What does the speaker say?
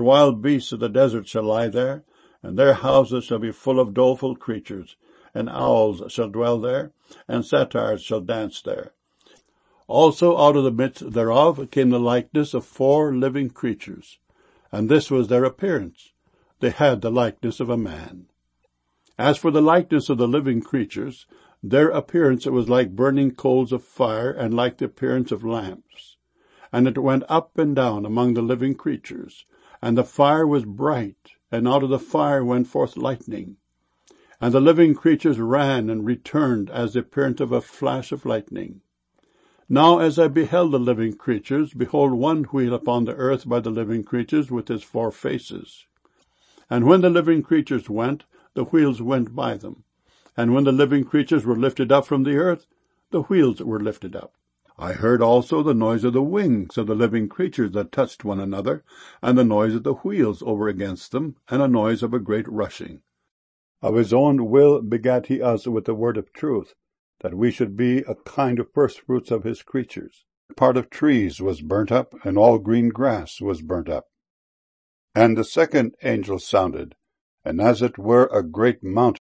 wild beasts of the desert shall lie there, and their houses shall be full of doleful creatures, and owls shall dwell there, and satyrs shall dance there. Also out of the midst thereof came the likeness of 4 living creatures, and this was their appearance. They had the likeness of a man. As for the likeness of the living creatures, their appearance it was like burning coals of fire, and like the appearance of lamps. And it went up and down among the living creatures, and the fire was bright, and out of the fire went forth lightning. And the living creatures ran and returned as the appearance of a flash of lightning. Now as I beheld the living creatures, behold, one wheel upon the earth by the living creatures with his 4 faces. And when the living creatures went, the wheels went by them. And when the living creatures were lifted up from the earth, the wheels were lifted up. I heard also the noise of the wings of the living creatures that touched one another, and the noise of the wheels over against them, and a noise of a great rushing. Of his own will begat he us with the word of truth, that we should be a kind of firstfruits of his creatures. Part of trees was burnt up, and all green grass was burnt up. And the second angel sounded, and as it were a great mountain